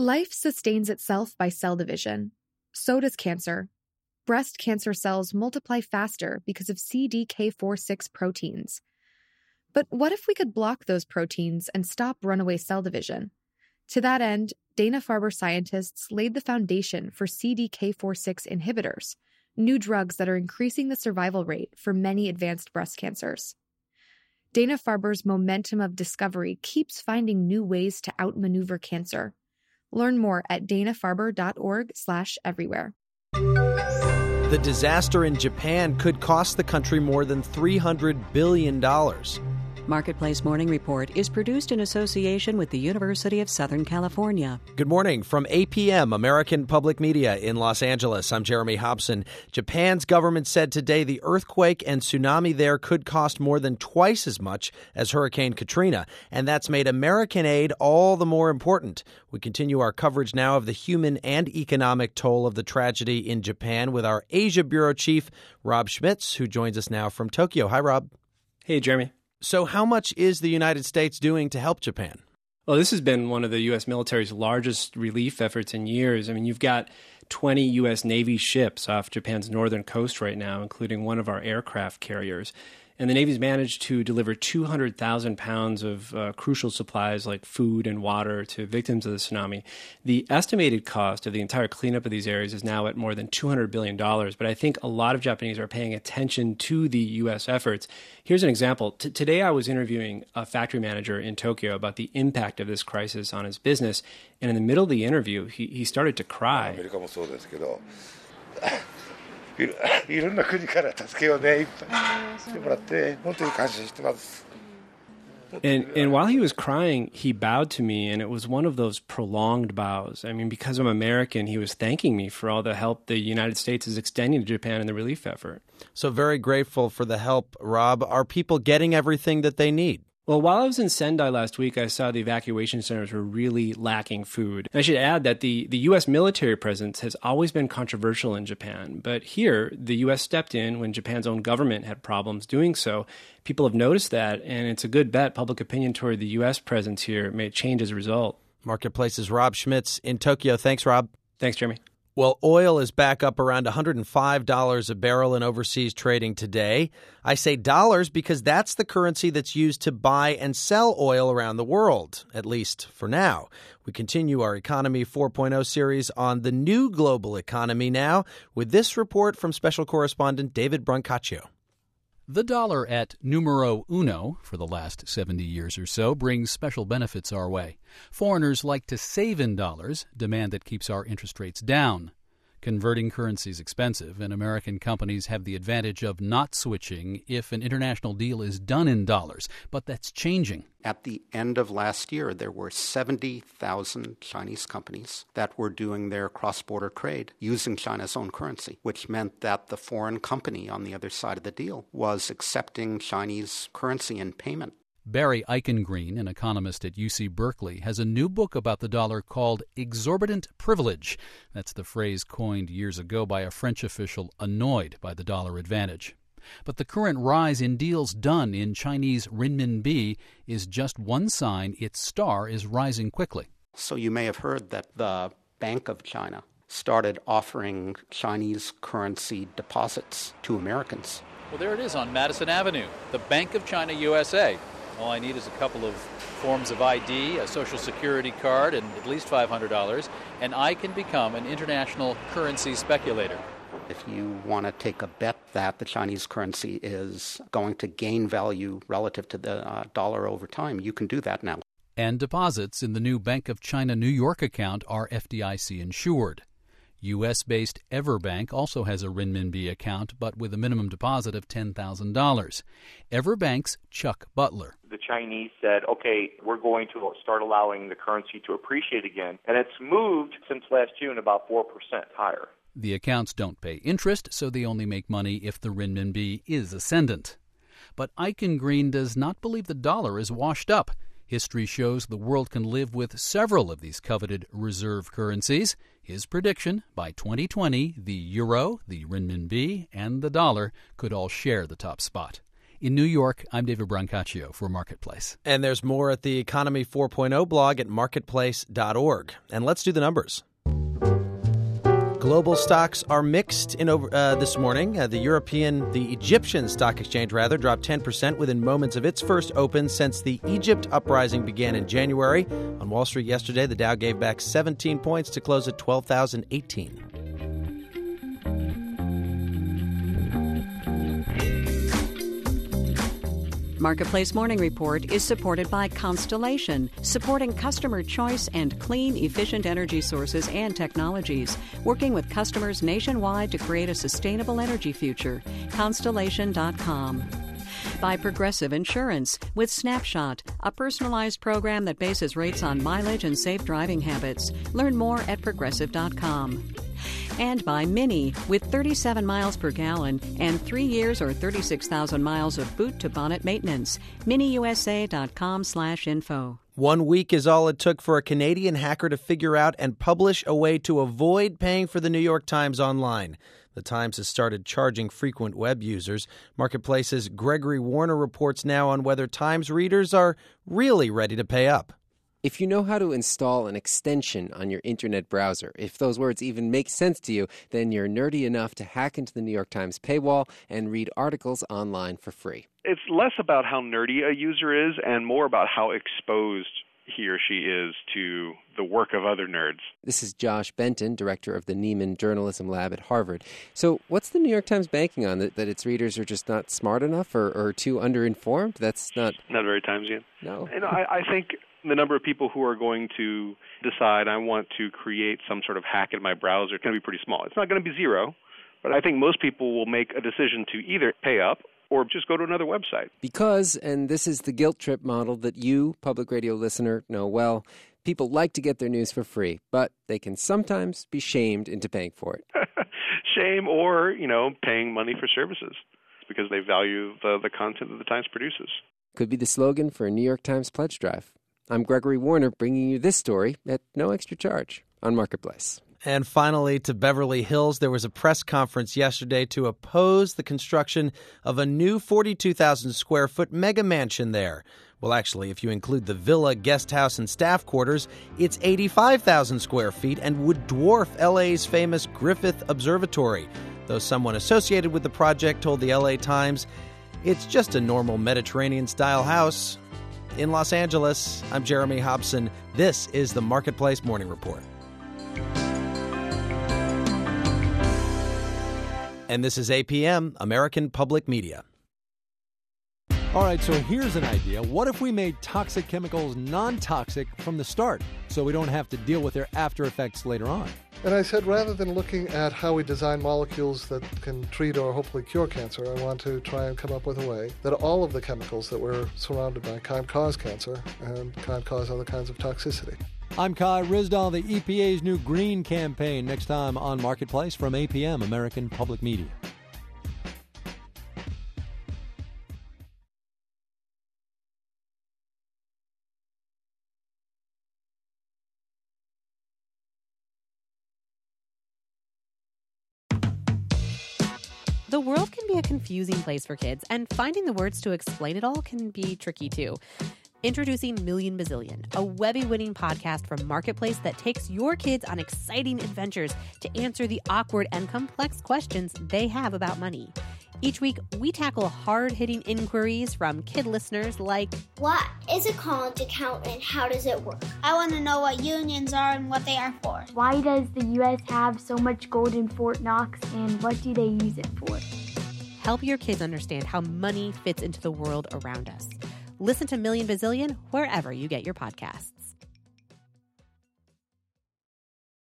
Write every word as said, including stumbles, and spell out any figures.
Life sustains itself by cell division. So does cancer. Breast cancer cells multiply faster because of C D K four six proteins. But what if we could block those proteins and stop runaway cell division? To that end, Dana-Farber scientists laid the foundation for C D K four six inhibitors, new drugs that are increasing the survival rate for many advanced breast cancers. Dana-Farber's momentum of discovery keeps finding new ways to outmaneuver cancer. Learn more at dana-farber.org slash everywhere. The disaster in Japan could cost the country more than three hundred billion dollars. Marketplace Morning Report is produced in association with the University of Southern California. Good morning from A P M, American Public Media in Los Angeles. I'm Jeremy Hobson. Japan's government said today the earthquake and tsunami there could cost more than twice as much as Hurricane Katrina, and that's made American aid all the more important. We continue our coverage now of the human and economic toll of the tragedy in Japan with our Asia Bureau Chief, Rob Schmitz, who joins us now from Tokyo. Hi, Rob. Hey, Jeremy. So how much is the United States doing to help Japan? Well, this has been one of the U S military's largest relief efforts in years. I mean, you've got twenty U S Navy ships off Japan's northern coast right now, including one of our aircraft carriers. And the Navy's managed to deliver two hundred thousand pounds of uh, crucial supplies like food and water to victims of the tsunami. The estimated cost of the entire cleanup of these areas is now at more than two hundred billion dollars. But I think a lot of Japanese are paying attention to the U S efforts. Here's an example. T- today I was interviewing a factory manager in Tokyo about the impact of this crisis on his business. And in the middle of the interview, he, he started to cry. And, and while he was crying, he bowed to me, and it was one of those prolonged bows. I mean, because I'm American, he was thanking me for all the help the United States is extending to Japan in the relief effort. So very grateful for the help, Rob. Are people getting everything that they need? Well, while I was in Sendai last week, I saw the evacuation centers were really lacking food. And I should add that the, the U S military presence has always been controversial in Japan. But here, the U S stepped in when Japan's own government had problems doing so. People have noticed that, and it's a good bet public opinion toward the U S presence here may change as a result. Marketplace's Rob Schmitz in Tokyo. Thanks, Rob. Thanks, Jeremy. Well, oil is back up around one hundred five dollars a barrel in overseas trading today. I say dollars because that's the currency that's used to buy and sell oil around the world, at least for now. We continue our Economy four point oh series on the new global economy now with this report from special correspondent David Brancaccio. The dollar at numero uno for the last seventy years or so brings special benefits our way. Foreigners like to save in dollars, demand that keeps our interest rates down. Converting currency is expensive, and American companies have the advantage of not switching if an international deal is done in dollars. But that's changing. At the end of last year, there were seventy thousand Chinese companies that were doing their cross-border trade using China's own currency, which meant that the foreign company on the other side of the deal was accepting Chinese currency in payment. Barry Eichengreen, an economist at U C Berkeley, has a new book about the dollar called Exorbitant Privilege. That's the phrase coined years ago by a French official annoyed by the dollar advantage. But the current rise in deals done in Chinese renminbi is just one sign its star is rising quickly. So you may have heard that the Bank of China started offering Chinese currency deposits to Americans. Well, there it is on Madison Avenue, the Bank of China U S A. All I need is a couple of forms of I D, a social security card, and at least five hundred dollars, and I can become an international currency speculator. If you want to take a bet that the Chinese currency is going to gain value relative to the uh, dollar over time, you can do that now. And deposits in the new Bank of China New York account are F D I C insured. U S-based Everbank also has a renminbi account, but with a minimum deposit of ten thousand dollars. Everbank's Chuck Butler. The Chinese said, okay, we're going to start allowing the currency to appreciate again. And it's moved since last June about four percent higher. The accounts don't pay interest, so they only make money if the renminbi is ascendant. But Eichengreen does not believe the dollar is washed up. History shows the world can live with several of these coveted reserve currencies. His prediction, by twenty twenty, the euro, the renminbi, and the dollar could all share the top spot. In New York, I'm David Brancaccio for Marketplace. And there's more at the Economy four point oh blog at marketplace dot org. And let's do the numbers. Global stocks are mixed in over, uh, this morning. Uh, the European, the Egyptian stock exchange, rather, dropped ten percent within moments of its first open since the Egypt uprising began in January. On Wall Street yesterday, the Dow gave back seventeen points to close at twelve thousand eighteen. Marketplace Morning Report is supported by Constellation, supporting customer choice and clean, efficient energy sources and technologies, working with customers nationwide to create a sustainable energy future. Constellation dot com. By Progressive Insurance, with Snapshot, a personalized program that bases rates on mileage and safe driving habits. Learn more at progressive dot com. And by Mini, with thirty-seven miles per gallon and three years or thirty-six thousand miles of boot-to-bonnet maintenance. mini u s a dot com slash info. One week is all it took for a Canadian hacker to figure out and publish a way to avoid paying for the New York Times online. The Times has started charging frequent web users. Marketplace's Gregory Warner reports now on whether Times readers are really ready to pay up. If you know how to install an extension on your internet browser, if those words even make sense to you, then you're nerdy enough to hack into the New York Times paywall and read articles online for free. It's less about how nerdy a user is and more about how exposed he or she is to the work of other nerds. This is Josh Benton, director of the Nieman Journalism Lab at Harvard. So what's the New York Times banking on? That, that its readers are just not smart enough or, or too underinformed? That's not... Not very Timesian. No. You know, I, I think the number of people who are going to decide I want to create some sort of hack in my browser is going to be pretty small. It's not going to be zero, but I think most people will make a decision to either pay up or just go to another website. Because, and this is the guilt trip model that you, public radio listener, know well, people like to get their news for free, but they can sometimes be shamed into paying for it. Shame or, you know, paying money for services because they value the, the content that the Times produces. Could be the slogan for a New York Times pledge drive. I'm Gregory Warner, bringing you this story at no extra charge on Marketplace. And finally, to Beverly Hills, there was a press conference yesterday to oppose the construction of a new forty-two thousand square foot mega mansion there. Well, actually, if you include the villa, guest house, and staff quarters, it's eighty-five thousand square feet and would dwarf L A's famous Griffith Observatory. Though someone associated with the project told the L A Times, it's just a normal Mediterranean-style house. In Los Angeles, I'm Jeremy Hobson. This is the Marketplace Morning Report. And this is A P M, American Public Media. All right, so here's an idea. What if we made toxic chemicals non-toxic from the start so we don't have to deal with their after effects later on? And I said, rather than looking at how we design molecules that can treat or hopefully cure cancer, I want to try and come up with a way that all of the chemicals that we're surrounded by can't cause cancer and can't cause other kinds of toxicity. I'm Kai Ryssdal, the E P A's new green campaign, next time on Marketplace from A P M, American Public Media. The world can be a confusing place for kids, and finding the words to explain it all can be tricky too. Introducing Million Bazillion, a Webby-winning podcast from Marketplace that takes your kids on exciting adventures to answer the awkward and complex questions they have about money. Each week, we tackle hard-hitting inquiries from kid listeners like, what is a college account and how does it work? I want to know what unions are and what they are for. Why does the U S have so much gold in Fort Knox and what do they use it for? Help your kids understand how money fits into the world around us. Listen to Million Bazillion wherever you get your podcasts.